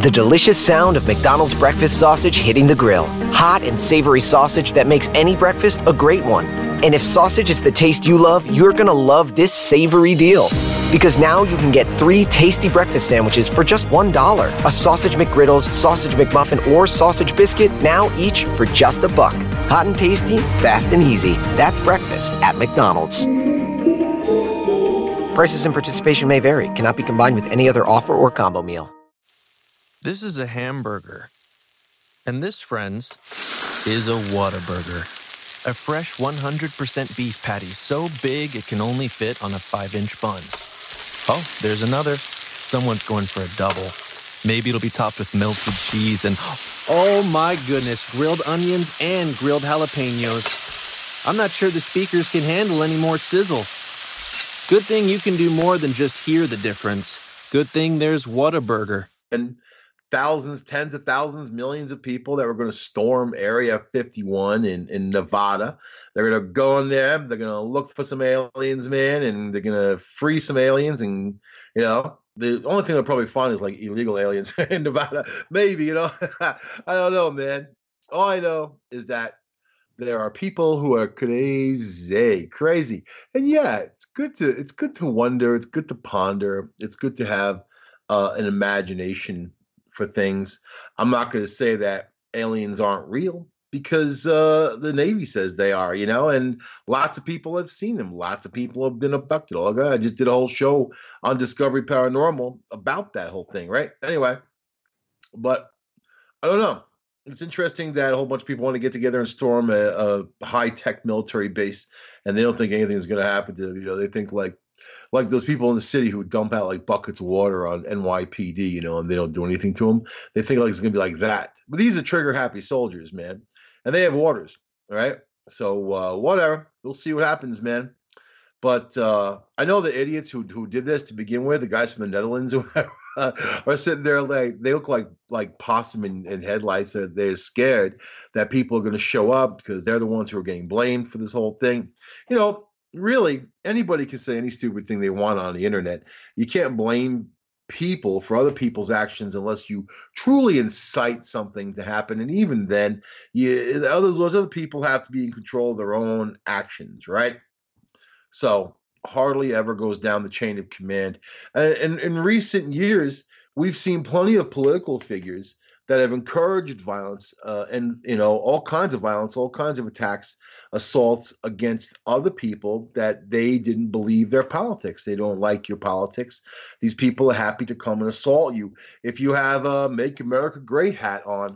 The delicious sound of McDonald's breakfast sausage hitting the grill. Hot and savory sausage that makes any breakfast a great one. And if sausage is the taste you love, you're gonna love this savory deal. Because now you can get 3 tasty breakfast sandwiches for just $1. A sausage McGriddles, sausage McMuffin, or sausage biscuit, now each for just $1. Hot and tasty, fast and easy. That's breakfast at McDonald's. Prices and participation may vary. Cannot be combined with any other offer or combo meal. This is a hamburger. And this, friends, is a Whataburger. A fresh 100% beef patty so big it can only fit on a 5-inch bun. Oh, there's another. Someone's going for a double. Maybe it'll be topped with melted cheese and, oh my goodness, grilled onions and grilled jalapenos. I'm not sure the speakers can handle any more sizzle. Good thing you can do more than just hear the difference. Good thing there's Whataburger. And thousands, tens of thousands, millions of people that were going to storm Area 51 in Nevada. They're going to go in there. They're going to look for some aliens, man, and they're going to free some aliens. And, you know, the only thing they'll probably find is like illegal aliens in Nevada. Maybe, you know, I don't know, man. All I know is that there are people who are crazy. And yeah, it's good to wonder. It's good to ponder. It's good to have an imagination for things. I'm not going to say that aliens aren't real because the Navy says they are, you know, and lots of people have seen them. Lots of people have been abducted. I just did a whole show on Discovery Paranormal about that whole thing, right? Anyway, but I don't know. It's interesting that a whole bunch of people want to get together and storm a high-tech military base, and they don't think anything's going to happen to them. You know, they think like those people in the city who dump out like buckets of water on NYPD, you know, and they don't do anything to them. They think like it's going to be like that. But these are trigger-happy soldiers, man, and they have orders, all right? So whatever. We'll see what happens, man. But I know the idiots who did this to begin with, the guys from the Netherlands or whatever, are sitting there like they look like possum in headlights. They're scared that people are going to show up because they're the ones who are getting blamed for this whole thing. You know, really, anybody can say any stupid thing they want on the internet. You can't blame people for other people's actions unless you truly incite something to happen. And even then, those other people have to be in control of their own actions, right? So hardly ever goes down the chain of command. And in recent years, we've seen plenty of political figures that have encouraged violence and, you know, all kinds of violence, all kinds of attacks, assaults against other people that they didn't believe their politics. They don't like your politics. These people are happy to come and assault you. If you have a Make America Great hat on,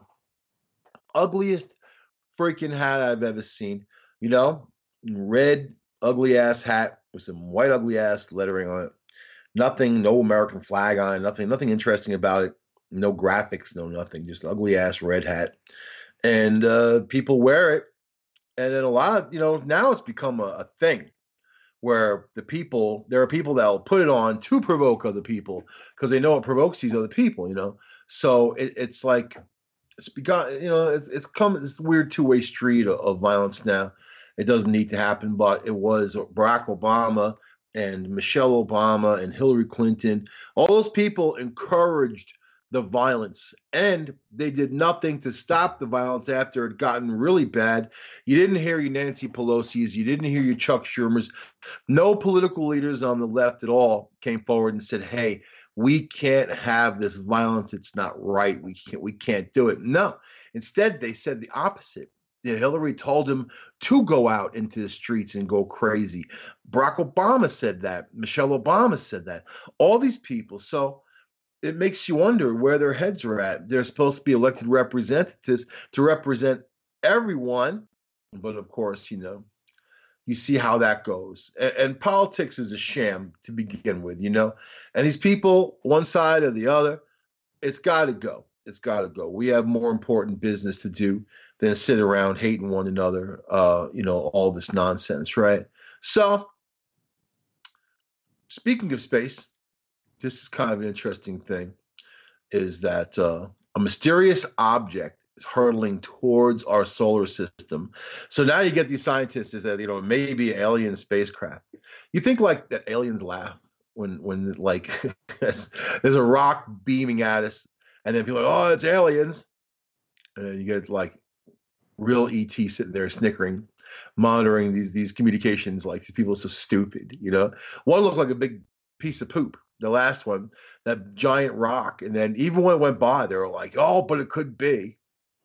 ugliest freaking hat I've ever seen, you know, red, ugly ass hat with some white ugly ass lettering on it. Nothing, no American flag on it, nothing interesting about it. No graphics, no nothing, just ugly ass red hat. And people wear it. And then a lot, you know, now it's become a thing where there are people that will put it on to provoke other people because they know it provokes these other people, you know. So it's like, it's begun, you know, it's come this weird two-way street of violence now. It doesn't need to happen, but it was Barack Obama and Michelle Obama and Hillary Clinton. All those people encouraged the violence, and they did nothing to stop the violence after it had gotten really bad. You didn't hear your Nancy Pelosi's, you didn't hear your Chuck Schumer's. No political leaders on the left at all came forward and said, hey, we can't have this violence. It's not right. We can't do it. No. Instead, they said the opposite. Hillary told him to go out into the streets and go crazy. Barack Obama said that. Michelle Obama said that. All these people. So it makes you wonder where their heads are at. They're supposed to be elected representatives to represent everyone. But of course, you know, you see how that goes. And politics is a sham to begin with, you know. And these people, one side or the other, it's got to go. It's got to go. We have more important business to do than sit around hating one another, you know, all this nonsense, right? So, speaking of space, this is kind of an interesting thing, is that a mysterious object is hurtling towards our solar system. So now you get these scientists that, you know, maybe alien spacecraft. You think like that aliens laugh when like there's a rock beaming at us, And then people are like, oh, it's aliens. And then you get like real ET sitting there snickering, monitoring these communications. Like these people are so stupid, you know. One looked like a big piece of poop. The last one, that giant rock, and then even when it went by, they were like, "Oh, but it could be."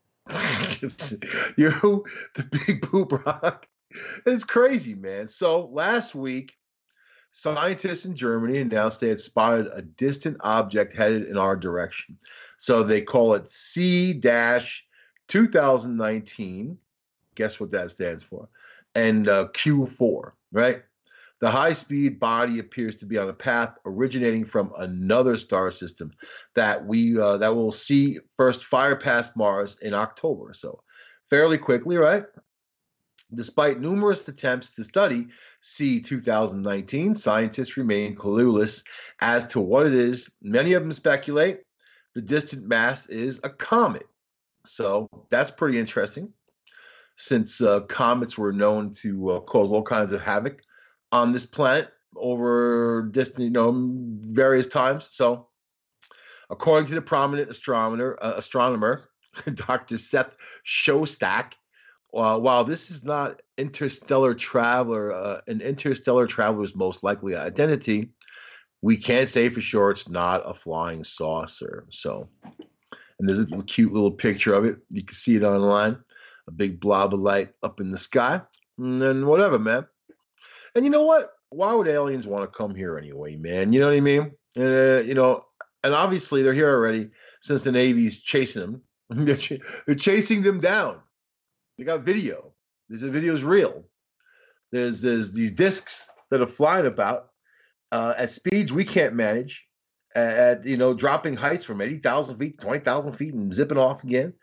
The big poop rock. It's crazy, man. So last week, scientists in Germany announced they had spotted a distant object headed in our direction. So they call it C-2019. Guess what that stands for? And Q4, right? The high-speed body appears to be on a path originating from another star system that will see first fire past Mars in October. So fairly quickly, right? Despite numerous attempts to study C-2019, scientists remain clueless as to what it is. Many of them speculate the distant mass is a comet. So that's pretty interesting, since comets were known to cause all kinds of havoc on this planet over distant, various times. So, according to the prominent astronomer, Dr. Seth Shostak, while this is not an interstellar traveler's most likely identity, we can't say for sure it's not a flying saucer. So, and there's a cute little picture of it. You can see it online. A big blob of light up in the sky. And then whatever, man. And you know what? Why would aliens want to come here anyway, man? You know what I mean? And obviously they're here already since the Navy's chasing them. They're chasing them down. They got video. The video's real. There's these discs that are flying about at speeds we can't manage, at dropping heights from 80,000 feet, 20,000 feet, and zipping off again.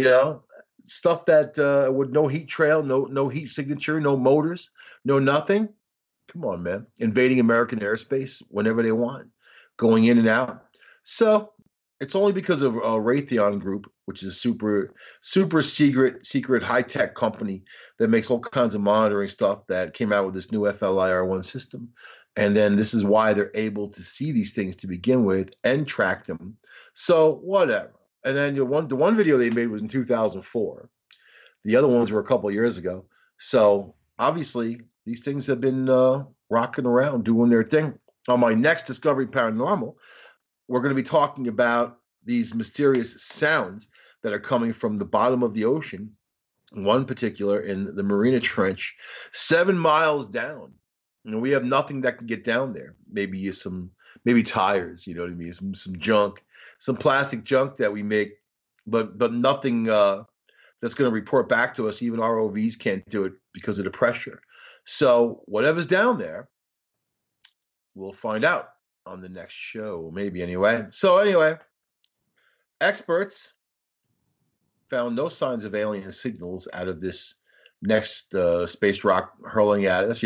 Stuff that with no heat trail, no heat signature, no motors, no nothing. Come on, man. Invading American airspace whenever they want, going in and out. So it's only because of Raytheon Group, which is a super secret high-tech company that makes all kinds of monitoring stuff, that came out with this new FLIR-1 system. And then this is why they're able to see these things to begin with and track them. So whatever. And then the one video they made was in 2004. The other ones were a couple of years ago. So obviously these things have been rocking around, doing their thing. On my next Discovery Paranormal, we're going to be talking about these mysterious sounds that are coming from the bottom of the ocean. One particular in the Mariana Trench, 7 miles down. We have nothing that can get down there. Maybe tires, you know what I mean? Some junk. Some plastic junk that we make, but nothing that's going to report back to us. Even ROVs can't do it because of the pressure. So whatever's down there, we'll find out on the next show, maybe anyway. So anyway, experts found no signs of alien signals out of this next space rock hurling at us,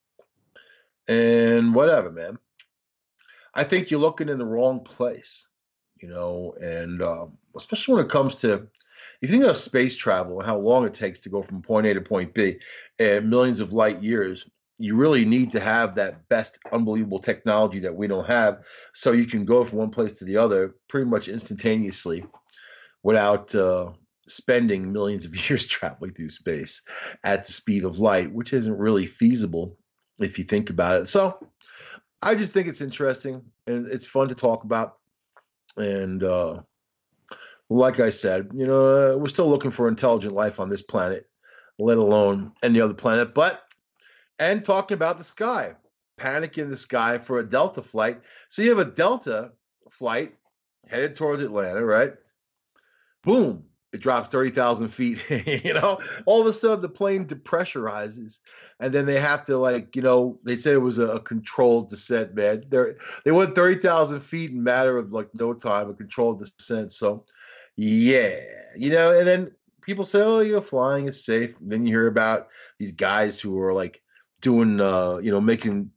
and whatever, man. I think you're looking in the wrong place. And especially when it comes to, if you think of space travel and how long it takes to go from point A to point B, and millions of light years, you really need to have that best, unbelievable technology that we don't have, so you can go from one place to the other pretty much instantaneously without spending millions of years traveling through space at the speed of light, which isn't really feasible if you think about it. So I just think it's interesting and it's fun to talk about. And like I said, we're still looking for intelligent life on this planet, let alone any other planet. And talking about the sky, panic in the sky for a Delta flight. So you have a Delta flight headed towards Atlanta, right? Boom, it drops 30,000 feet. All of a sudden the plane depressurizes, and then they have to they said it was a controlled descent, man. They went 30,000 feet in a matter of no time, a controlled descent. So yeah, and then people say, oh, flying is safe. And then you hear about these guys who are doing, making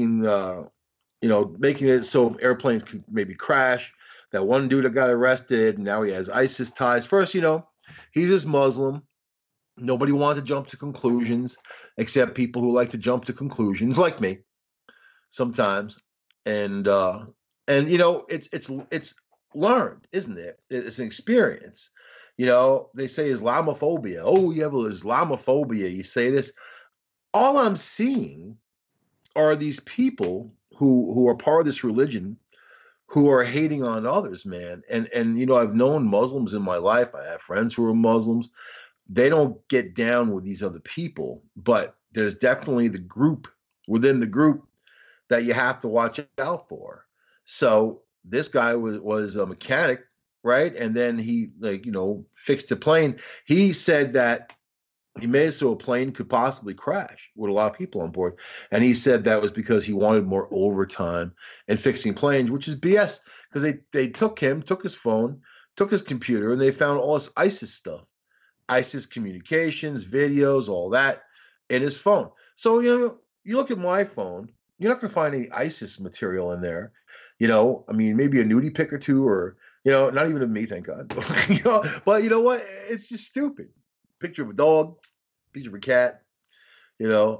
it so airplanes could maybe crash. That one dude that got arrested, and now he has ISIS ties. First, he's just Muslim. Nobody wanted to jump to conclusions, except people who like to jump to conclusions, like me, sometimes. And it's learned, isn't it? It's an experience. You know, they say Islamophobia. Oh, you have Islamophobia. You say this. All I'm seeing are these people who are part of this religion who are hating on others, man. And you know, I've known Muslims in my life. I have friends who are Muslims. They don't get down with these other people, but there's definitely the group within the group that you have to watch out for. So this guy was a mechanic, right? And then he, like, you know, fixed a plane. He said that he made it so a plane could possibly crash with a lot of people on board. And he said that was because he wanted more overtime and fixing planes, which is BS, because they took his phone, took his computer, and they found all this ISIS stuff, ISIS communications, videos, all that in his phone. So, you know, you look at my phone, you're not going to find any ISIS material in there. You know, I mean, maybe a nudie pic or two, or, you know, not even of me, thank God. You know, but you know what? It's just stupid. Picture of a dog, picture of a cat, you know,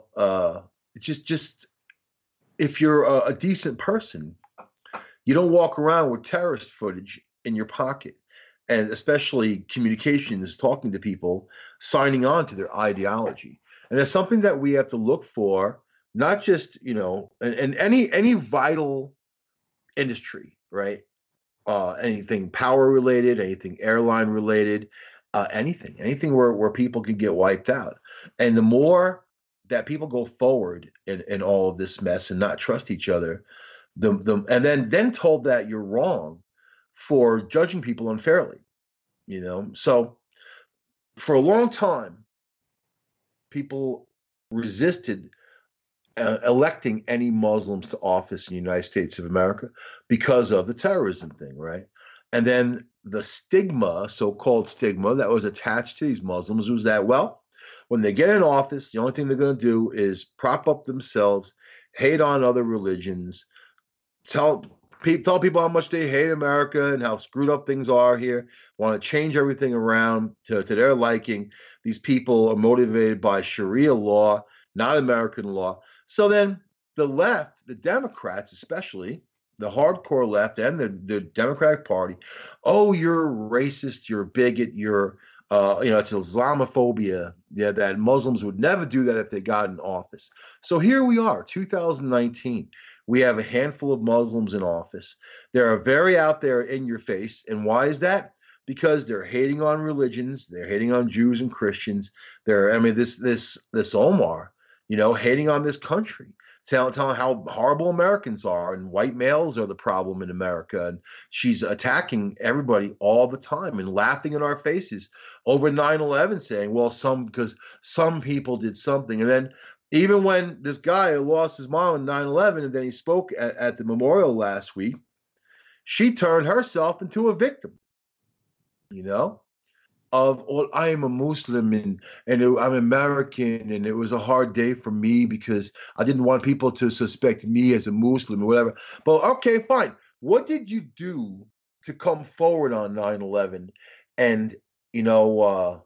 just if you're a decent person, you don't walk around with terrorist footage in your pocket, and especially communications, talking to people, signing on to their ideology. And that's something that we have to look for, not just, you know, and any vital industry, right? Anything power related, anything airline related, anything where people can get wiped out. And the more that people go forward in all of this mess and not trust each other, and then told that you're wrong for judging people unfairly, you know. So for a long time, people resisted electing any Muslims to office in the United States of America because of the terrorism thing, right? And then the stigma, so-called stigma, that was attached to these Muslims was that, well, when they get in office, the only thing they're going to do is prop up themselves, hate on other religions, tell people how much they hate America and how screwed up things are here, want to change everything around to their liking. These people are motivated by Sharia law, not American law. So then the left, the Democrats especially, the hardcore left and the Democratic Party, oh, you're racist, you're a bigot, you're, you know, it's Islamophobia. Yeah, that Muslims would never do that if they got in office. So here we are, 2019. We have a handful of Muslims in office. They're very out there in your face. And why is that? Because they're hating on religions. They're hating on Jews and Christians. This Omar, you know, hating on this country, telling how horrible Americans are and white males are the problem in America. And she's attacking everybody all the time and laughing in our faces over 9/11, saying, well, because some people did something. And then even when this guy who lost his mom in 9/11, and then he spoke at the memorial last week, she turned herself into a victim, you know, of, well, I am a Muslim and I'm American, and it was a hard day for me because I didn't want people to suspect me as a Muslim or whatever. But okay, fine. What did you do to come forward on 9/11 and, you know,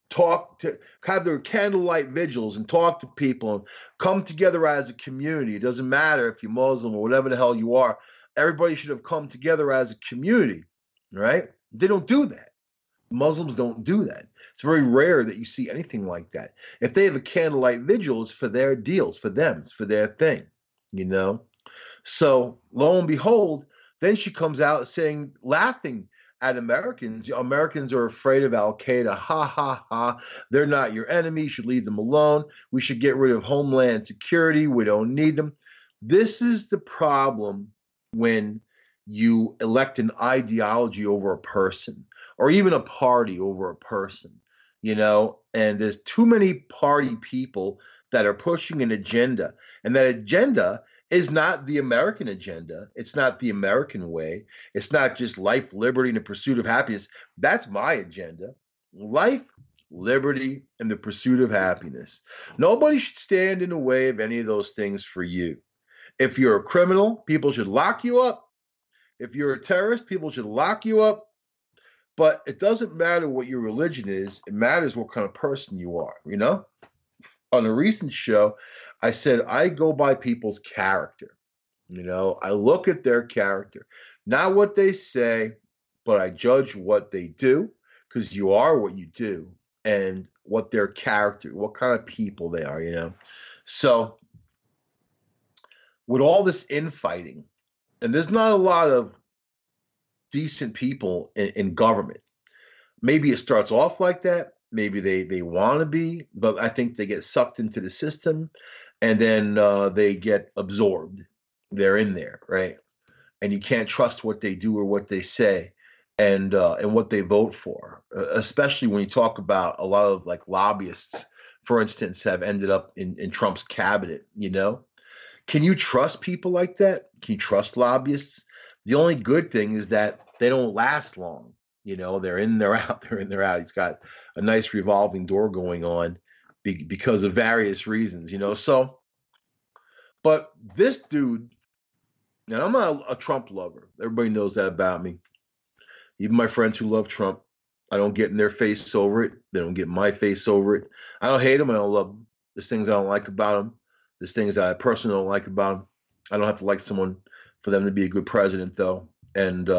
have their candlelight vigils and talk to people and come together as a community? It doesn't matter if you're Muslim or whatever the hell you are. Everybody should have come together as a community, right? They don't do that. Muslims don't do that. It's very rare that you see anything like that. If they have a candlelight vigil, it's for their deals, for them, it's for their thing, you know? So lo and behold, then she comes out saying, laughing at Americans. Americans are afraid of Al Qaeda. Ha, ha, ha. They're not your enemy. You should leave them alone. We should get rid of Homeland Security. We don't need them. This is the problem when you elect an ideology over a person, or even a party over a person, you know, and there's too many party people that are pushing an agenda, and that agenda is not the American agenda. It's not the American way. It's not just life, liberty, and the pursuit of happiness. That's my agenda. Life, liberty, and the pursuit of happiness. Nobody should stand in the way of any of those things for you. If you're a criminal, people should lock you up. If you're a terrorist, people should lock you up. But it doesn't matter what your religion is. It matters what kind of person you are, you know? On a recent show, I said I go by people's character. You know, I look at their character, not what they say, but I judge what they do because you are what you do and what their character, what kind of people they are, you know. So with all this infighting, and there's not a lot of decent people in government. Maybe it starts off like that. Maybe they want to be, but I think they get sucked into the system, and then they get absorbed. They're in there, right? And you can't trust what they do or what they say, and what they vote for. Especially when you talk about a lot of like lobbyists, for instance, have ended up in Trump's cabinet. You know, can you trust people like that? Can you trust lobbyists? The only good thing is that they don't last long. You know, they're in, they're out, they're in, they're out. He's got a nice revolving door going on because of various reasons, you know. So, but this dude, and I'm not a Trump lover. Everybody knows that about me. Even my friends who love Trump, I don't get in their face over it. They don't get in my face over it. I don't hate him. I don't love him. There's things I don't like about him. There's things that I personally don't like about him. I don't have to like someone for them to be a good president, though. And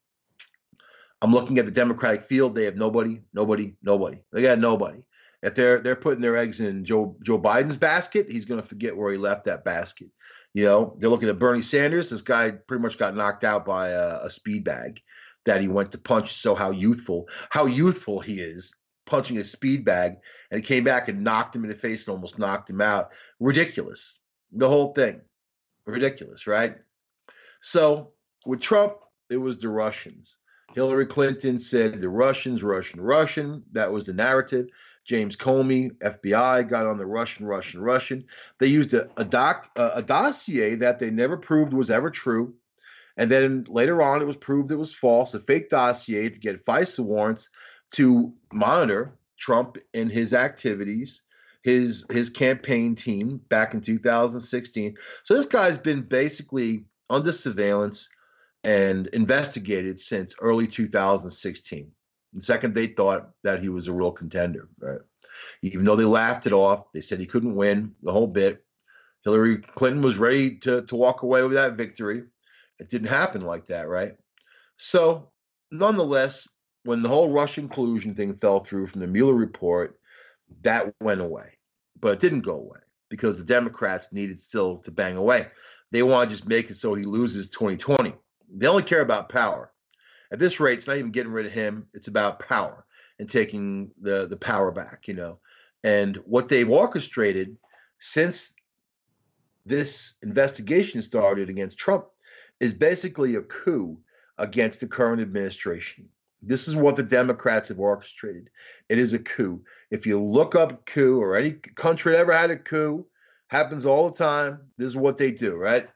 I'm looking at the Democratic field. They have nobody. They got nobody. If they're putting their eggs in Joe Biden's basket, he's going to forget where he left that basket. You know, they're looking at Bernie Sanders. This guy pretty much got knocked out by a speed bag that he went to punch. So how youthful he is, punching a speed bag, and he came back and knocked him in the face and almost knocked him out. Ridiculous. The whole thing. Ridiculous, right? So with Trump, it was the Russians. Hillary Clinton said the Russians, Russian. That was the narrative. James Comey, FBI, got on the Russian. They used a dossier that they never proved was ever true. And then later on, it was proved it was false, a fake dossier to get FISA warrants to monitor Trump and his activities, his campaign team back in 2016. So this guy's been basically under surveillance and investigated since early 2016. The second they thought that he was a real contender, right? Even though they laughed it off, they said he couldn't win the whole bit. Hillary Clinton was ready to walk away with that victory. It didn't happen like that, right? So, nonetheless, when the whole Russian collusion thing fell through from the Mueller report, that went away. But it didn't go away because the Democrats needed still to bang away. They want to just make it so he loses 2020. They only care about power. At this rate, it's not even getting rid of him. It's about power and taking the power back, you know. And what they've orchestrated since this investigation started against Trump is basically a coup against the current administration. This is what the Democrats have orchestrated. It is a coup. If you look up coup, or any country that ever had a coup, happens all the time. This is what they do, right?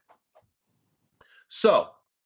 So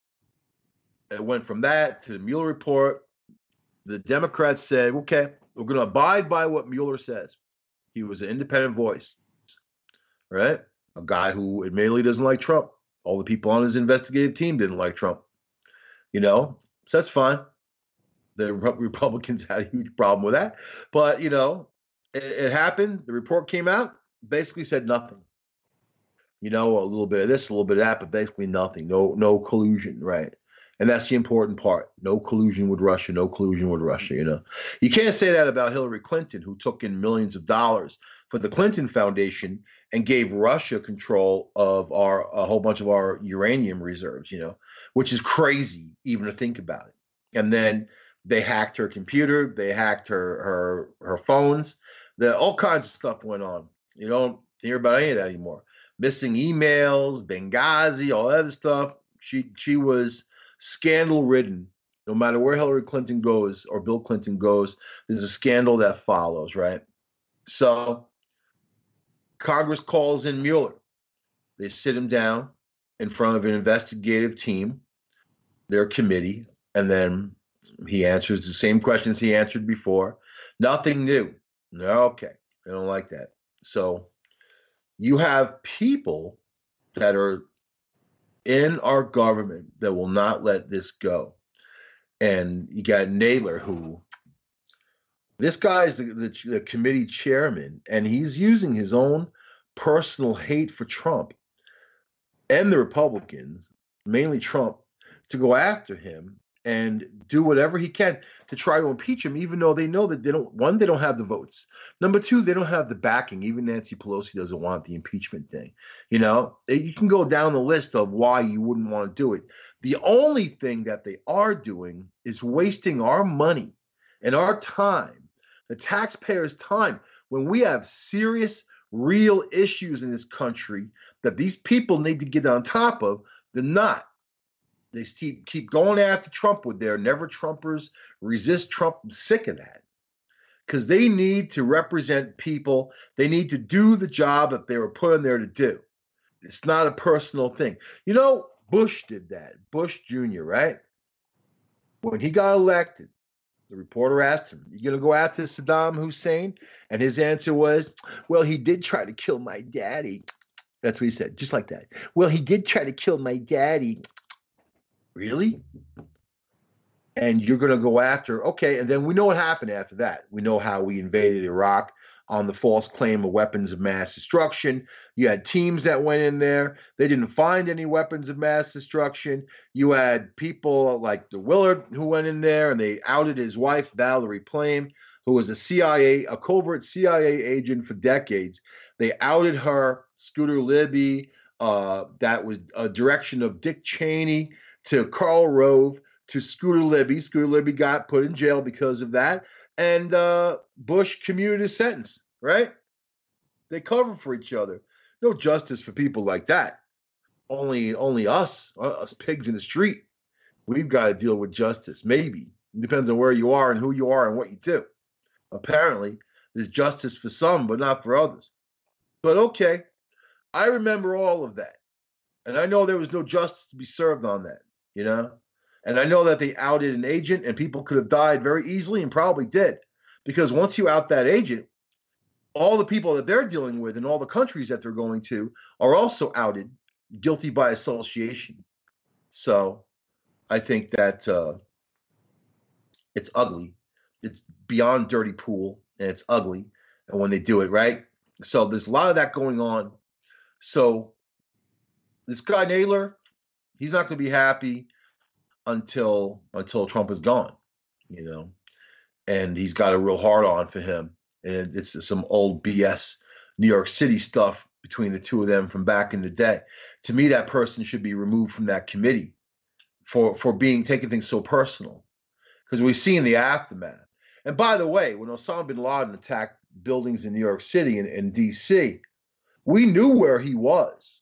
it went from that to the Mueller report. The Democrats said, okay, we're going to abide by what Mueller says. He was an independent voice, right? A guy who admittedly doesn't like Trump. All the people on his investigative team didn't like Trump, you know, so that's fine. The Republicans had a huge problem with that, but, you know, it happened. The report came out, basically said nothing. You know, a little bit of this, a little bit of that, but basically nothing. No collusion, right? And that's the important part. No collusion with Russia, you know. You can't say that about Hillary Clinton, who took in millions of dollars for the Clinton Foundation and gave Russia control of a whole bunch of our uranium reserves, you know, which is crazy even to think about it. And then they hacked her computer, they hacked her phones. All kinds of stuff went on. You don't hear about any of that anymore. Missing emails, Benghazi, all that other stuff. She was scandal-ridden. No matter where Hillary Clinton goes or Bill Clinton goes, there's a scandal that follows, right? So Congress calls in Mueller. They sit him down in front of an investigative team, their committee, and then he answers the same questions he answered before. Nothing new. Okay, I don't like that. So you have people that are in our government that will not let this go. And you got Nadler, who, this guy's the committee chairman, and he's using his own personal hate for Trump and the Republicans, mainly Trump, to go after him and do whatever he can to try to impeach him, even though they know that they don't have the votes. Number two, they don't have the backing. Even Nancy Pelosi doesn't want the impeachment thing. You know, you can go down the list of why you wouldn't want to do it. The only thing that they are doing is wasting our money and our time, the taxpayers' time, when we have serious, real issues in this country that these people need to get on top of. They're not. They keep going after Trump with their never Trumpers, resist Trump. I'm sick of that. Because they need to represent people. They need to do the job that they were put in there to do. It's not a personal thing. You know, Bush did that. Bush Jr., right? When he got elected, the reporter asked him, "You going to go after Saddam Hussein?" And his answer was, "Well, he did try to kill my daddy." That's what he said, just like that. "Well, he did try to kill my daddy." Really? And you're going to go after, okay, and then we know what happened after that. We know how we invaded Iraq on the false claim of weapons of mass destruction. You had teams that went in there. They didn't find any weapons of mass destruction. You had people like the Willard who went in there, and they outed his wife, Valerie Plame, who was a covert CIA agent for decades. They outed her, Scooter Libby, that was a direction of Dick Cheney, to Karl Rove, to Scooter Libby. Scooter Libby got put in jail because of that. And Bush commuted his sentence, right? They covered for each other. No justice for people like that. Only us pigs in the street. We've got to deal with justice. Maybe. It depends on where you are and who you are and what you do. Apparently, there's justice for some, but not for others. But okay, I remember all of that. And I know there was no justice to be served on that. You know, and I know that they outed an agent and people could have died very easily and probably did, because once you out that agent, all the people that they're dealing with and all the countries that they're going to are also outed, guilty by association. So I think that it's ugly. It's beyond dirty pool, and it's ugly. And when they do it, right? So there's a lot of that going on. So this guy Naylor, he's not going to be happy until Trump is gone, you know, and he's got a real hard on for him. And it's some old BS New York City stuff between the two of them from back in the day. To me, that person should be removed from that committee for taking things so personal, because we've seen the aftermath. And by the way, when Osama bin Laden attacked buildings in New York City and DC, we knew where he was.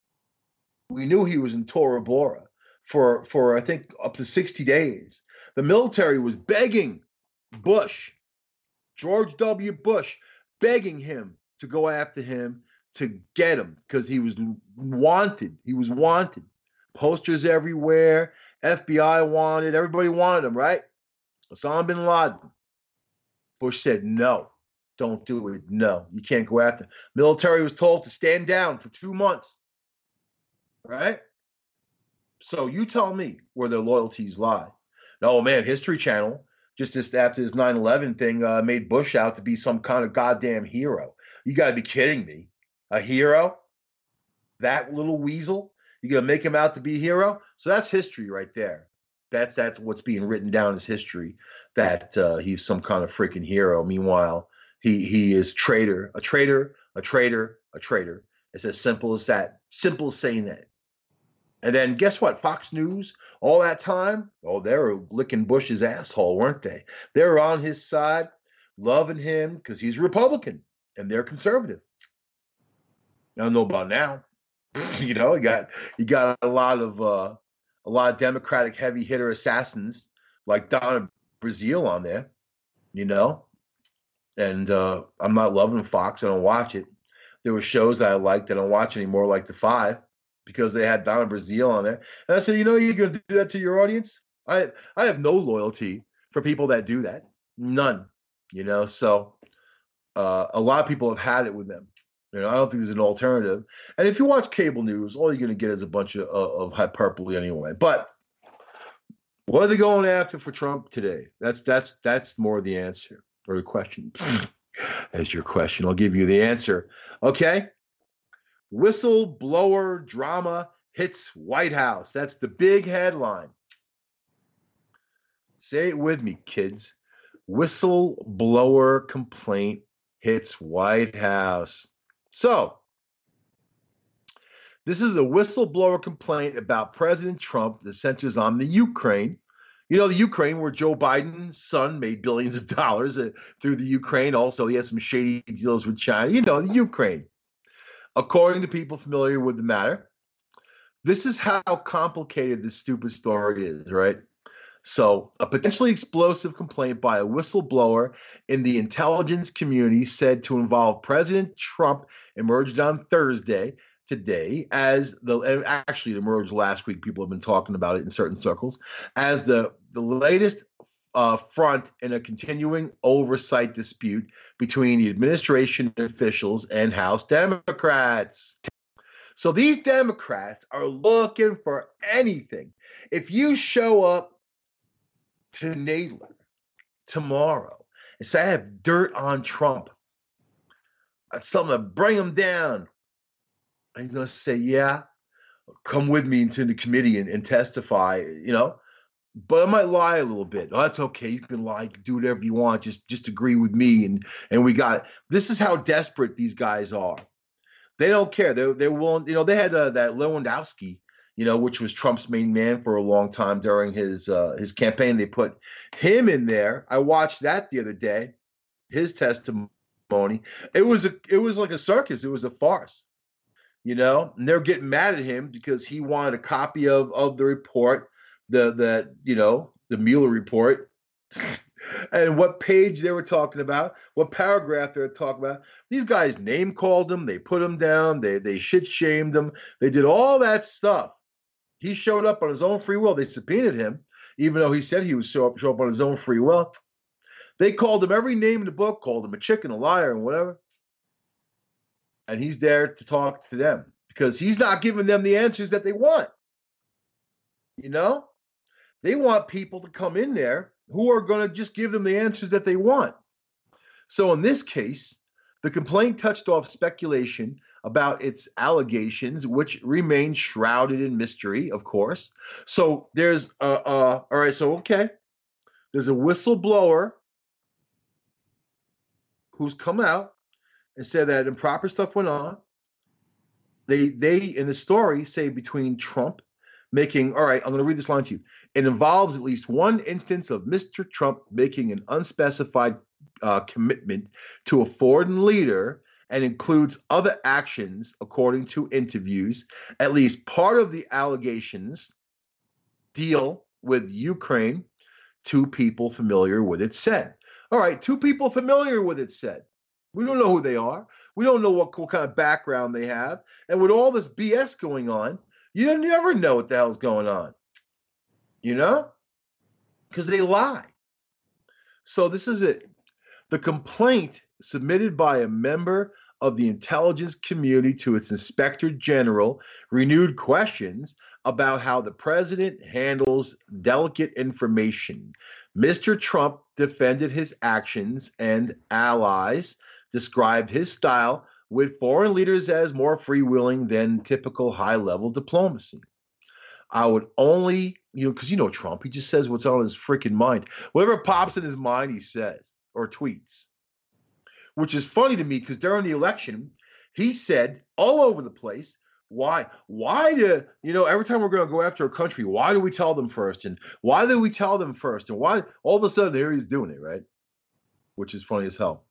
We knew he was in Tora Bora for I think up to 60 days. The military was begging Bush, George W. Bush, begging him to go after him, to get him, because he was wanted. He was wanted. Posters everywhere. FBI wanted. Everybody wanted him, right? Osama bin Laden. Bush said, no, don't do it. No, you can't go after him. Military was told to stand down for 2 months. Right? So you tell me where their loyalties lie. Oh man, History Channel, just after this 9/11 thing, made Bush out to be some kind of goddamn hero. You got to be kidding me. A hero? That little weasel? You going to make him out to be a hero? So that's history right there. That's what's being written down as history, that he's some kind of freaking hero. Meanwhile, he is a traitor. It's as simple as that. Simple as saying that. And then guess what? Fox News, all that time, they were licking Bush's asshole, weren't they? They were on his side, loving him because he's Republican and they're conservative. I don't know about now. You know, you got a lot of Democratic heavy hitter assassins like Donna Brazile on there, you know. And I'm not loving Fox. I don't watch it. There were shows that I liked that I don't watch anymore, like The Five, because they had Donna Brazile on there. And I said, you know, you're going to do that to your audience? I have no loyalty for people that do that. None, you know. So a lot of people have had it with them. You know, I don't think there's an alternative. And if you watch cable news, all you're going to get is a bunch of hyperbole anyway. But what are they going after for Trump today? That's more the answer, or the question. That's your question. I'll give you the answer. Okay. Whistleblower drama hits White House. That's the big headline. Say it with me, kids. Whistleblower complaint hits White House. So, this is a whistleblower complaint about President Trump that centers on the Ukraine. You know, the Ukraine, where Joe Biden's son made billions of dollars through the Ukraine. Also, he has some shady deals with China. You know, the Ukraine. According to people familiar with the matter, this is how complicated this stupid story is, right? So, a potentially explosive complaint by a whistleblower in the intelligence community said to involve President Trump emerged on Thursday, today, and actually it emerged last week. People have been talking about it in certain circles as the latest front in a continuing oversight dispute between the administration officials and House Democrats. So these Democrats are looking for anything. If you show up to Nadler tomorrow and say, I have dirt on Trump, something to bring him down, and you're going to say, yeah, come with me into the committee and testify, you know, but I might lie a little bit. Oh, that's okay. You can lie, you can do whatever you want. Just agree with me. And we got it. This is how desperate these guys are. They don't care. They're willing, you know, they had that Lewandowski, you know, which was Trump's main man for a long time during his campaign. They put him in there. I watched that the other day, his testimony. It was like a circus. It was a farce, you know, and they're getting mad at him because he wanted a copy of the report, the Mueller report, and what page they were talking about, what paragraph they were talking about. These guys name called him, they put him down, they shit shamed him, they did all that stuff. He showed up on his own free will. They subpoenaed him, even though he said he would show up on his own free will. They called him every name in the book, called him a chicken, a liar, and whatever. And he's there to talk to them because he's not giving them the answers that they want. You know, they want people to come in there who are going to just give them the answers that they want. So in this case, the complaint touched off speculation about its allegations, which remain shrouded in mystery, of course. So there's all right, so okay. There's a whistleblower who's come out and said that improper stuff went on. They in the story say between Trump making, all right, I'm going to read this line to you. It involves at least one instance of Mr. Trump making an unspecified commitment to a foreign leader and includes other actions, according to interviews. At least part of the allegations deal with Ukraine. Two people familiar with it said. All right, two people familiar with it said. We don't know who they are. We don't know what kind of background they have. And with all this BS going on, you never know what the hell's going on. You know? Because they lie. So this is it. The complaint submitted by a member of the intelligence community to its inspector general renewed questions about how the president handles delicate information. Mr. Trump defended his actions and allies, described his style with foreign leaders as more freewheeling than typical high-level diplomacy. I would only, because Trump, he just says what's on his freaking mind. Whatever pops in his mind, he says or tweets, which is funny to me because during the election, he said all over the place, why do, every time we're going to go after a country, why do we tell them first? And why do we tell them first? And why all of a sudden here he's doing it, right? Which is funny as hell.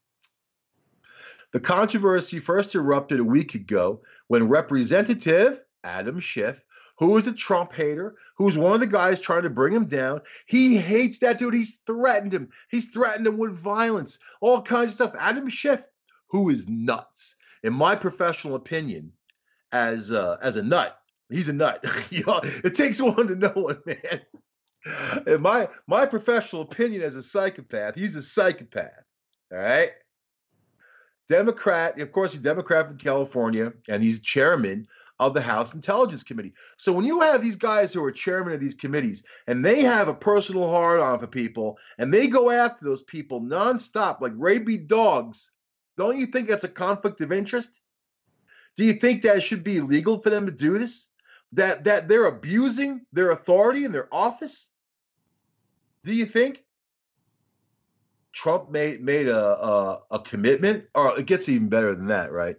The controversy first erupted a week ago when Representative Adam Schiff, who is a Trump hater, who's one of the guys trying to bring him down, he hates that dude. He's threatened him. He's threatened him with violence, all kinds of stuff. Adam Schiff, who is nuts, in my professional opinion, as a nut. He's a nut. It takes one to know one, man. In my professional opinion as a psychopath, he's a psychopath. All right. Democrat, of course, he's Democrat from California, and he's chairman of the House Intelligence Committee. So when you have these guys who are chairman of these committees, and they have a personal hard-on for people, and they go after those people nonstop like rabid dogs, don't you think that's a conflict of interest? Do you think that it should be illegal for them to do this? That they're abusing their authority in their office? Do you think Trump made a commitment? Or it gets even better than that, right?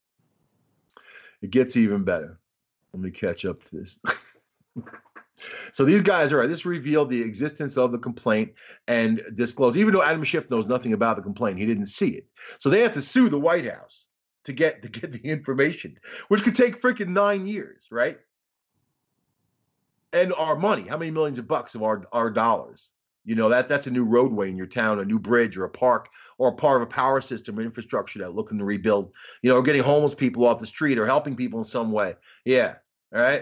It gets even better. Let me catch up to this. So these guys are right. This revealed the existence of the complaint and disclosed, even though Adam Schiff knows nothing about the complaint, he didn't see it. So they have to sue the White House to get the information, which could take freaking 9 years, right? And our money, how many millions of bucks of our dollars? You know, that's a new roadway in your town, a new bridge or a park or a part of a power system or infrastructure that looking to rebuild, you know, or getting homeless people off the street or helping people in some way. Yeah. All right.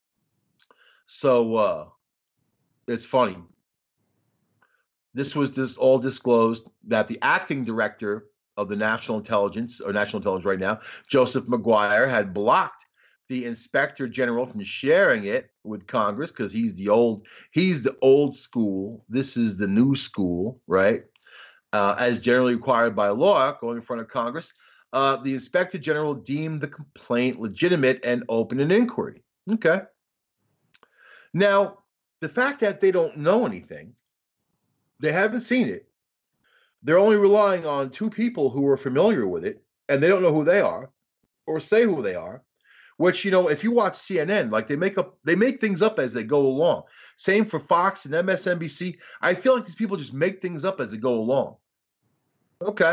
So it's funny. This was all disclosed that the acting director of the National Intelligence right now, Joseph Maguire, had blocked the inspector general from sharing it with Congress because he's the old school. This is the new school, right? As generally required by law, going in front of Congress. The inspector general deemed the complaint legitimate and opened an inquiry. Okay. Now, the fact that they don't know anything, they haven't seen it, they're only relying on two people who are familiar with it, and they don't know who they are or say who they are, which, you know, if you watch CNN, like they make things up as they go along. Same for Fox and MSNBC. I feel like these people just make things up as they go along. Okay.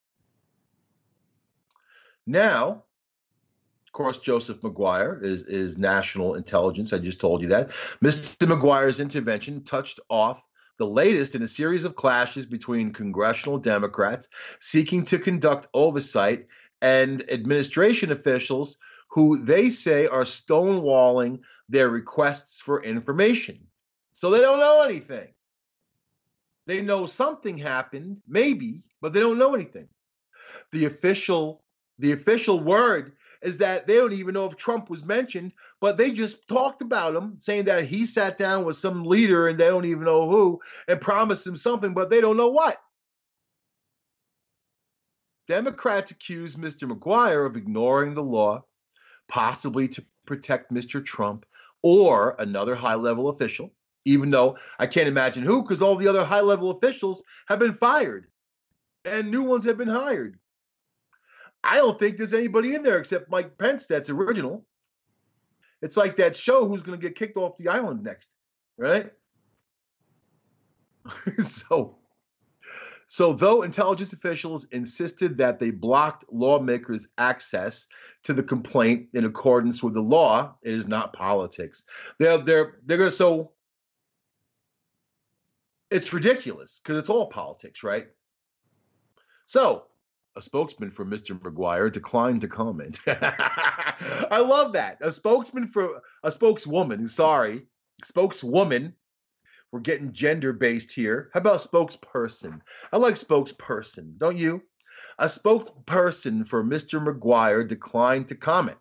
Now, of course, Joseph Maguire is national intelligence. I just told you that. Mr. Maguire's intervention touched off the latest in a series of clashes between congressional Democrats seeking to conduct oversight and administration officials who they say are stonewalling their requests for information. So they don't know anything. They know something happened, maybe, but they don't know anything. The official word is that they don't even know if Trump was mentioned, but they just talked about him, saying that he sat down with some leader and they don't even know who and promised him something, but they don't know what. Democrats accuse Mr. Maguire of ignoring the law, possibly to protect Mr. Trump or another high-level official, even though I can't imagine who, because all the other high-level officials have been fired and new ones have been hired. I don't think there's anybody in there except Mike Pence that's original. It's like that show, Who's Going to Get Kicked Off the Island Next, right? So though intelligence officials insisted that they blocked lawmakers' access to the complaint in accordance with the law, it is not politics. They're going to, it's ridiculous because it's all politics, right? So a spokesman for Mr. Maguire declined to comment. I love that. A spokeswoman. We're getting gender-based here. How about spokesperson? I like spokesperson, don't you? A spokesperson for Mr. Maguire declined to comment.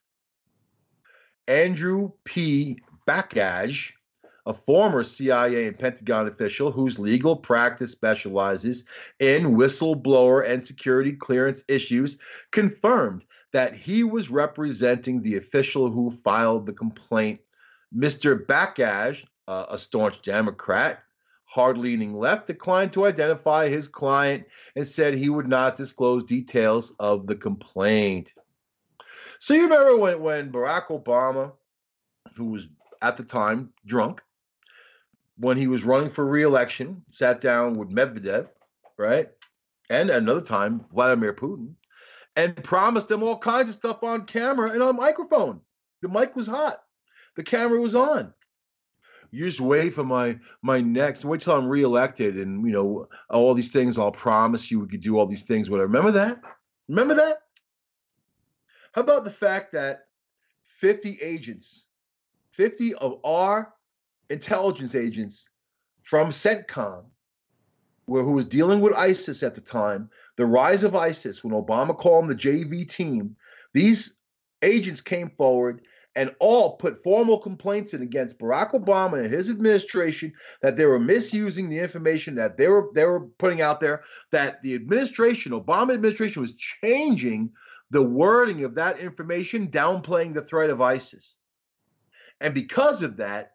Andrew P. Bakaj, a former CIA and Pentagon official whose legal practice specializes in whistleblower and security clearance issues, confirmed that he was representing the official who filed the complaint. Mr. Bakaj, a staunch Democrat, hard-leaning left, declined to identify his client and said he would not disclose details of the complaint. So you remember when Barack Obama, who was at the time drunk, when he was running for re-election, sat down with Medvedev, right? And another time, Vladimir Putin, and promised them all kinds of stuff on camera and on microphone. The mic was hot. The camera was on. You just wait for my next, wait till I'm reelected and, you know, all these things I'll promise you we could do all these things, whatever. Remember that? Remember that? How about the fact that 50 agents, 50 of our intelligence agents from CENTCOM, who was dealing with ISIS at the time, the rise of ISIS, when Obama called them the JV team, these agents came forward and all put formal complaints in against Barack Obama and his administration that they were misusing the information that they were putting out there, that the Obama administration was changing the wording of that information, downplaying the threat of ISIS. And because of that,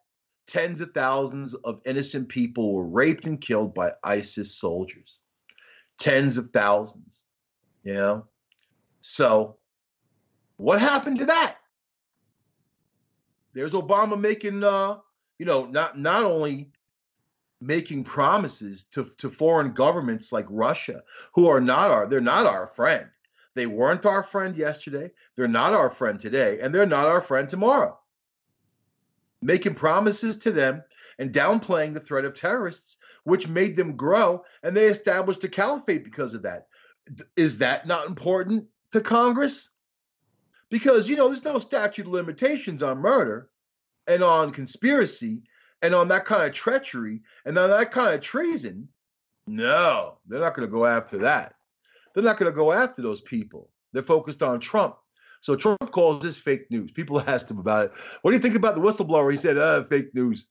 tens of thousands of innocent people were raped and killed by ISIS soldiers. Tens of thousands, you know? So what happened to that? There's Obama making, not only making promises to foreign governments like Russia, who are they're not our friend. They weren't our friend yesterday. They're not our friend today, and they're not our friend tomorrow. Making promises to them and downplaying the threat of terrorists, which made them grow, and they established a caliphate because of that. Is that not important to Congress? Because, there's no statute of limitations on murder and on conspiracy and on that kind of treachery and on that kind of treason. No, they're not going to go after that. They're not going to go after those people. They're focused on Trump. So Trump calls this fake news. People asked him about it. What do you think about the whistleblower? He said, fake news.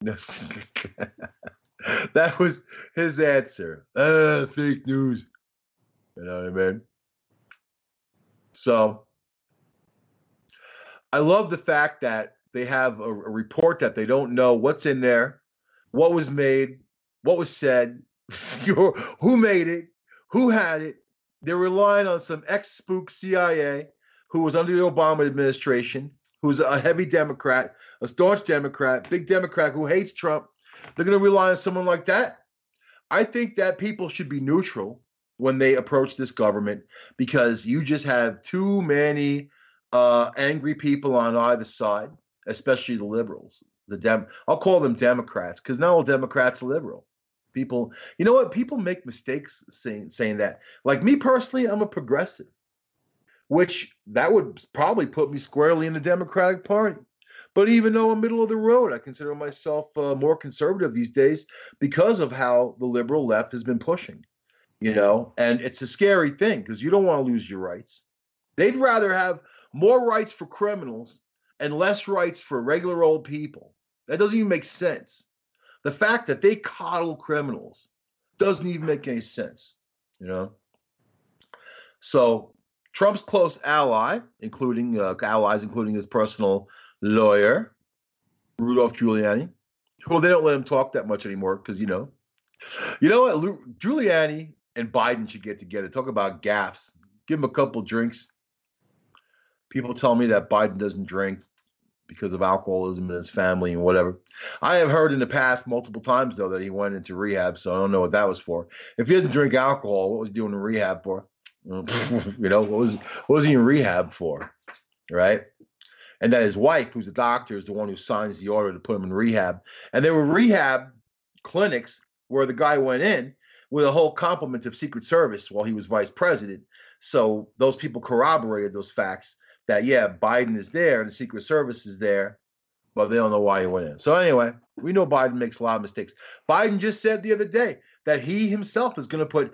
That was his answer. Fake news. You know what I mean? So I love the fact that they have a report that they don't know what's in there, what was made, what was said, who made it, who had it. They're relying on some ex-spook CIA who was under the Obama administration, who's a heavy Democrat, a staunch Democrat, big Democrat who hates Trump. They're going to rely on someone like that. I think that people should be neutral when they approach this government, because you just have too many angry people on either side, especially the liberals. I'll call them Democrats, because not all Democrats are liberal. People, you know what? People make mistakes saying that. Like me personally, I'm a progressive, which that would probably put me squarely in the Democratic Party. But even though I'm middle of the road, I consider myself more conservative these days because of how the liberal left has been pushing, and it's a scary thing because you don't want to lose your rights. They'd rather have more rights for criminals and less rights for regular old people. That doesn't even make sense. The fact that they coddle criminals doesn't even make any sense, So Trump's close ally, including his personal lawyer, Rudolph Giuliani, who they don't let him talk that much anymore because, you know what, Giuliani and Biden should get together, talk about gaffes, give him a couple drinks. People tell me that Biden doesn't drink because of alcoholism in his family and whatever. I have heard in the past multiple times, though, that he went into rehab, so I don't know what that was for. If he doesn't drink alcohol, what was he doing in rehab for? What was he in rehab for, right? And that his wife, who's a doctor, is the one who signs the order to put him in rehab. And there were rehab clinics where the guy went in with a whole complement of Secret Service while he was vice president. So those people corroborated those facts that, yeah, Biden is there and the Secret Service is there, but they don't know why he went in. So anyway, we know Biden makes a lot of mistakes. Biden just said the other day that he himself is going to put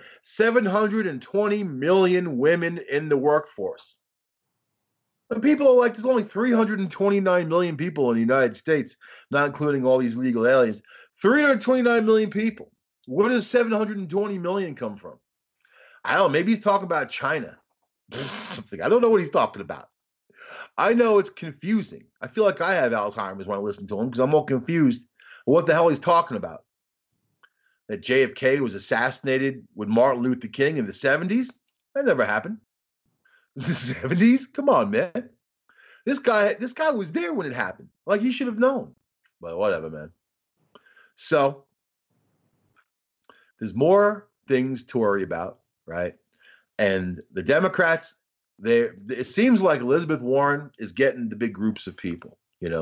720 million women in the workforce. And people are like, there's only 329 million people in the United States, not including all these legal aliens. 329 million people. Where does 720 million come from? I don't know. Maybe he's talking about China. Something. I don't know what he's talking about. I know it's confusing. I feel like I have Alzheimer's when I listen to him because I'm all confused what the hell he's talking about. That JFK was assassinated with Martin Luther King in the 70s? That never happened. The 70s? Come on, man. This guy was there when it happened. Like he should have known. But whatever, man. So there's more things to worry about, right? And the Democrats, it seems like Elizabeth Warren is getting the big groups of people,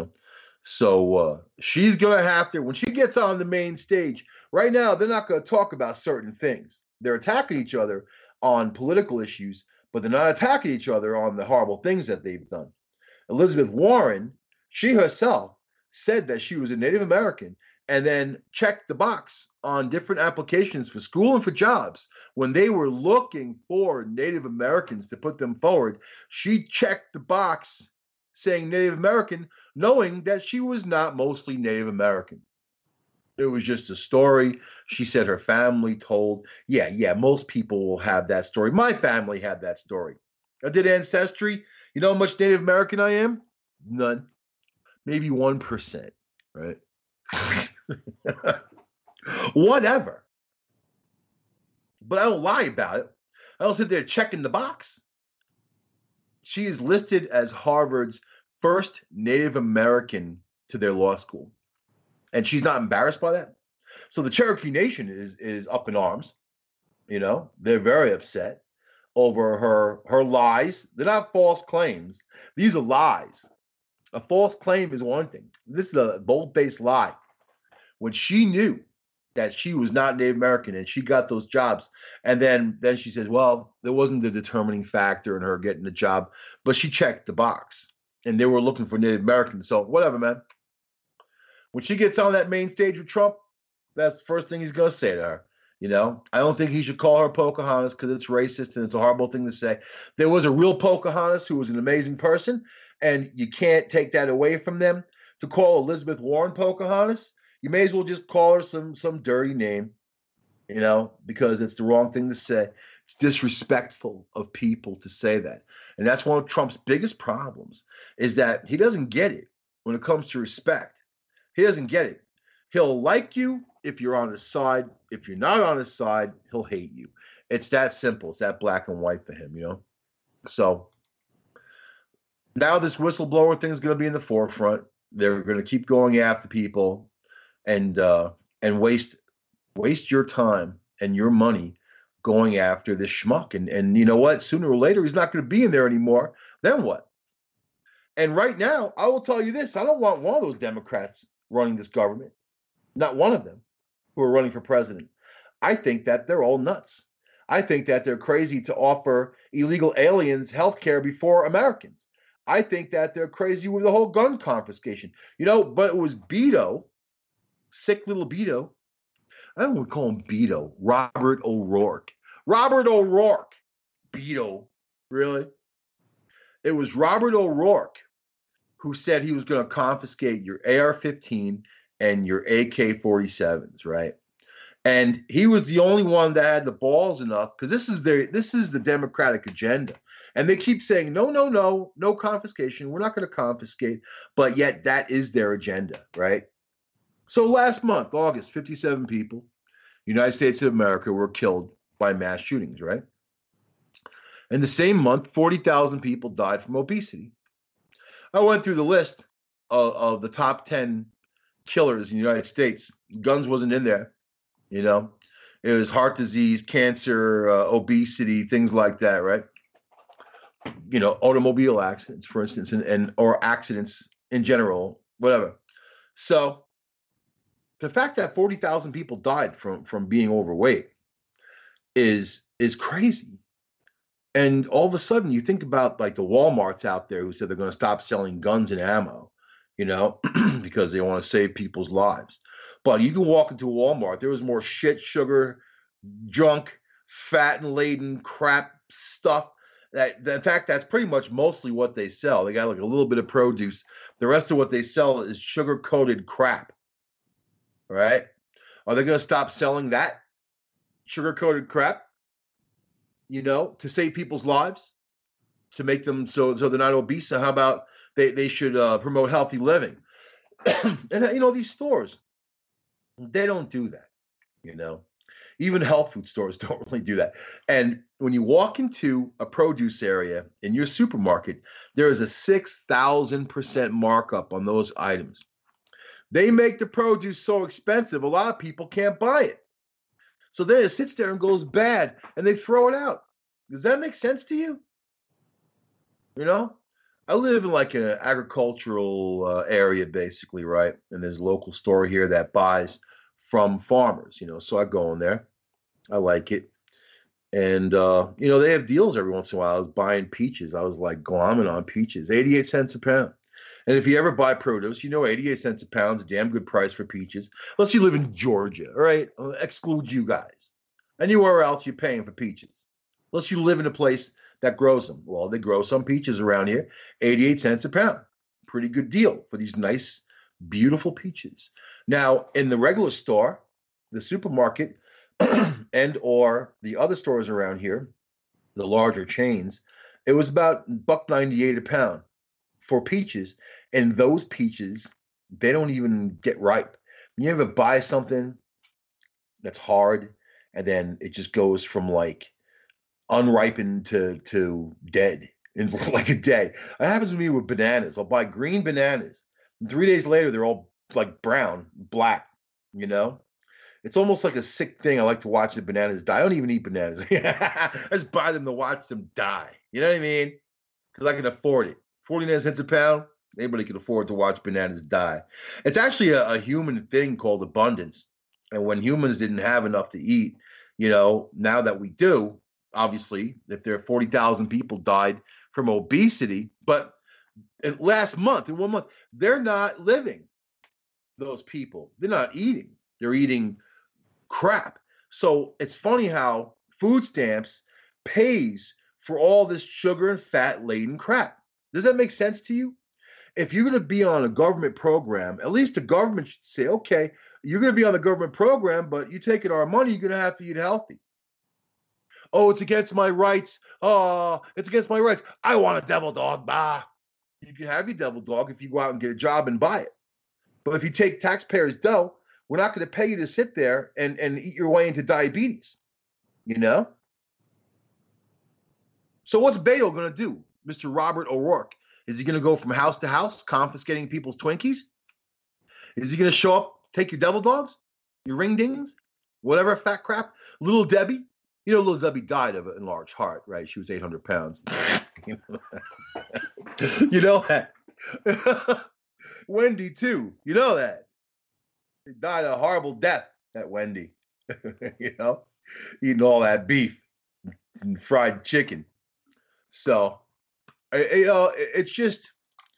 So she's going to have to, when she gets on the main stage, right now, they're not going to talk about certain things. They're attacking each other on political issues, but they're not attacking each other on the horrible things that they've done. Elizabeth Warren, she herself said that she was a Native American and then checked the box on different applications for school and for jobs. When they were looking for Native Americans to put them forward, she checked the box saying Native American, knowing that she was not mostly Native American. It was just a story. She said her family told, yeah, most people will have that story. My family had that story. I did Ancestry. You know how much Native American I am? None. Maybe 1%, right? Whatever. But I don't lie about it. I don't sit there checking the box. She is listed as Harvard's first Native American to their law school. And she's not embarrassed by that. So the Cherokee Nation is up in arms. You know, they're very upset over her lies. They're not false claims. These are lies. A false claim is one thing. This is a bold-faced lie. When she knew that she was not Native American and she got those jobs, and then she says, well, there wasn't the determining factor in her getting the job, but she checked the box, and they were looking for Native Americans. So whatever, man. When she gets on that main stage with Trump, that's the first thing he's going to say to her. You know, I don't think he should call her Pocahontas because it's racist and it's a horrible thing to say. There was a real Pocahontas who was an amazing person, and you can't take that away from them. To call Elizabeth Warren Pocahontas, you may as well just call her some dirty name, you know, because it's the wrong thing to say. It's disrespectful of people to say that. And that's one of Trump's biggest problems, is that he doesn't get it when it comes to respect. He doesn't get it. He'll like you if you're on his side. If you're not on his side, he'll hate you. It's that simple. It's that black and white for him, you know? So now this whistleblower thing is going to be in the forefront. They're going to keep going after people and waste your time and your money going after this schmuck. And you know what? Sooner or later, he's not going to be in there anymore. Then what? And right now, I will tell you this. I don't want one of those Democrats running this government. Not one of them who are running for president. I think that they're all nuts. I think that they're crazy to offer illegal aliens health care before Americans. I think that they're crazy with the whole gun confiscation. You know, but it was Beto, sick little Beto. I don't want to call him Beto. Robert O'Rourke. Robert O'Rourke. Beto. Really? It was Robert O'Rourke who said he was going to confiscate your AR-15 and your AK-47s, right? And he was the only one that had the balls enough, because this is the Democratic agenda. And they keep saying, no confiscation. We're not going to confiscate. But yet that is their agenda, right? So last month, August, 57 people, United States of America, were killed by mass shootings, right? And the same month, 40,000 people died from obesity. I went through the list of the top 10 killers in the United States. Guns wasn't in there, you know. It was heart disease, cancer, obesity, things like that, right? You know, automobile accidents, for instance, and or accidents in general, whatever. So the fact that 40,000 people died from being overweight is crazy. And all of a sudden, you think about like the Walmarts out there who said they're going to stop selling guns and ammo, you know, because they want to save people's lives. But you can walk into a Walmart, there was more shit, sugar, junk, fat and laden crap stuff. That in fact, that's pretty much mostly what they sell. They got like a little bit of produce. The rest of what they sell is sugar-coated crap. Right? Are they going to stop selling that sugar-coated crap? You know, to save people's lives, to make them so they're not obese. So how about they should promote healthy living? And you know, these stores, they don't do that. You know, even health food stores don't really do that. And when you walk into a produce area in your supermarket, there is a 6,000% markup on those items. They make the produce so expensive, a lot of people can't buy it. So then it sits there and goes bad, and they throw it out. Does that make sense to you? You know, I live in like an agricultural area, basically, right? And there's a local store here that buys from farmers, you know, so I go in there. I like it. And, you know, they have deals every once in a while. I was buying peaches. I was like glomming on peaches, 88 cents a pound. And if you ever buy produce, you know 88 cents a pound is a damn good price for peaches. Unless you live in Georgia, all right? I'll exclude you guys. Anywhere else, you're paying for peaches. Unless you live in a place that grows them. Well, they grow some peaches around here, 88 cents a pound. Pretty good deal for these nice, beautiful peaches. Now, in the regular store, the supermarket, and or the other stores around here, the larger chains, it was about $1.98 a pound for peaches. And those peaches, they don't even get ripe. You ever buy something that's hard and then it just goes from like unripened to dead in like a day? That happens to me with bananas. I'll buy green bananas, and 3 days later they're all like brown, black, you know? It's almost like a sick thing. I like to watch the bananas die. I don't even eat bananas. I just buy them to watch them die. You know what I mean? Because I can afford it. 49 cents a pound, anybody can afford to watch bananas die. It's actually a human thing called abundance. And when humans didn't have enough to eat, you know, now that we do, obviously, if there are 40,000 people died from obesity, but in one month, they're not living, those people. They're not eating. They're eating crap. So it's funny how food stamps pays for all this sugar and fat-laden crap. Does that make sense to you? If you're going to be on a government program, at least the government should say, okay, you're going to be on the government program, but you're taking our money, you're going to have to eat healthy. Oh, it's against my rights. Oh, it's against my rights. I want a devil dog. Bah. You can have your devil dog if you go out and get a job and buy it. But if you take taxpayers' dough, we're not going to pay you to sit there and eat your way into diabetes, you know? So what's Beto going to do, Mr. Robert O'Rourke? Is he going to go from house to house confiscating people's Twinkies? Is he going to show up, take your devil dogs, your ring dings, whatever fat crap? Little Debbie? You know, Little Debbie died of an enlarged heart, right? She was 800 pounds. You know that. Wendy, too. You know that. She died a horrible death, that Wendy. You know, eating all that beef and fried chicken. So, you know, it's just,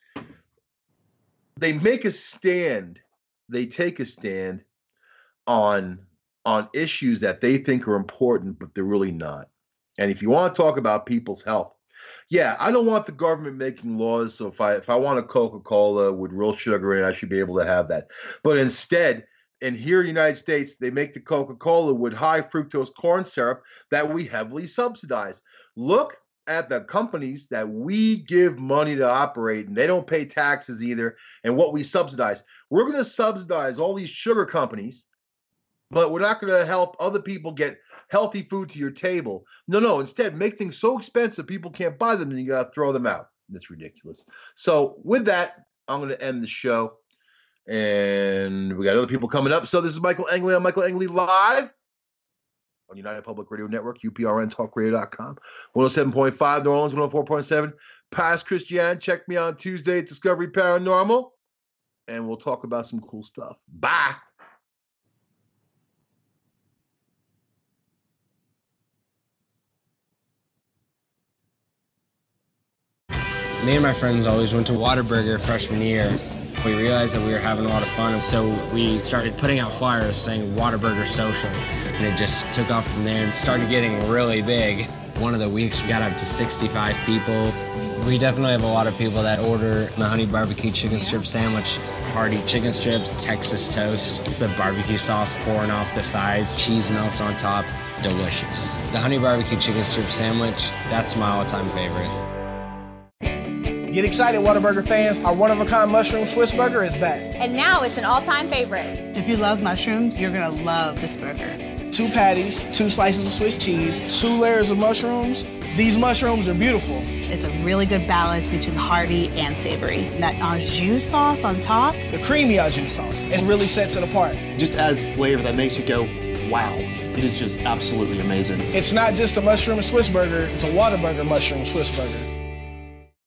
they make a stand. They take a stand on issues that they think are important, but they're really not. And if you want to talk about people's health, yeah, I don't want the government making laws. So if I want a Coca-Cola with real sugar in it, I should be able to have that. But instead, and here in the United States, they make the Coca-Cola with high fructose corn syrup that we heavily subsidize. Look at the companies that we give money to operate, and they don't pay taxes either, and what we subsidize. We're going to subsidize all these sugar companies, but we're not going to help other people get healthy food to your table. No, instead, make things so expensive people can't buy them, and you got to throw them out. That's ridiculous. So with that, I'm going to end the show, and we got other people coming up. So this is Michael Angley on Michael Angley Live on United Public Radio Network, UPRNTalkRadio.com, 107.5 New Orleans, 104.7 Pass Christian. Check me on Tuesday at Discovery Paranormal, and we'll talk about some cool stuff. Bye. Me and my friends always went to Whataburger freshman year. We realized that we were having a lot of fun, and so we started putting out flyers saying Whataburger Social, and it just took off from there and started getting really big. One of the weeks we got up to 65 people. We definitely have a lot of people that order the honey barbecue chicken strip sandwich, hearty chicken strips, Texas toast, the barbecue sauce pouring off the sides, cheese melts on top, delicious. The honey barbecue chicken strip sandwich, that's my all-time favorite. Get excited, Whataburger fans. Our one-of-a-kind mushroom Swiss burger is back. And now it's an all-time favorite. If you love mushrooms, you're going to love this burger. 2 patties, 2 slices of Swiss cheese, 2 layers of mushrooms. These mushrooms are beautiful. It's a really good balance between hearty and savory. That au jus sauce on top. The creamy au jus sauce, it really sets it apart. Just adds flavor that makes you go, wow. It is just absolutely amazing. It's not just a mushroom Swiss burger, it's a Whataburger mushroom Swiss burger.